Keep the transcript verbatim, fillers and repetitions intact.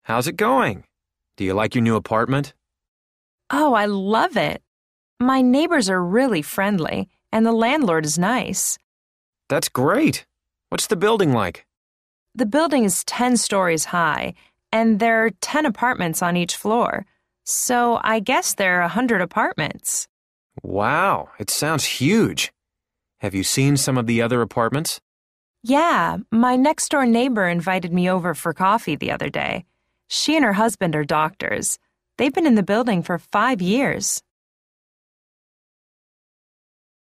How's it going? Do you like your new apartment? Oh, I love it. My neighbors are really friendly, and the landlord is nice. That's great. What's the building like? The building is ten stories high, and there are ten apartments on each floor. So I guess there are a hundred apartments. Wow, it sounds huge. Have you seen some of the other apartments? Yeah, my next-door neighbor invited me over for coffee the other day. She and her husband are doctors. They've been in the building for five years.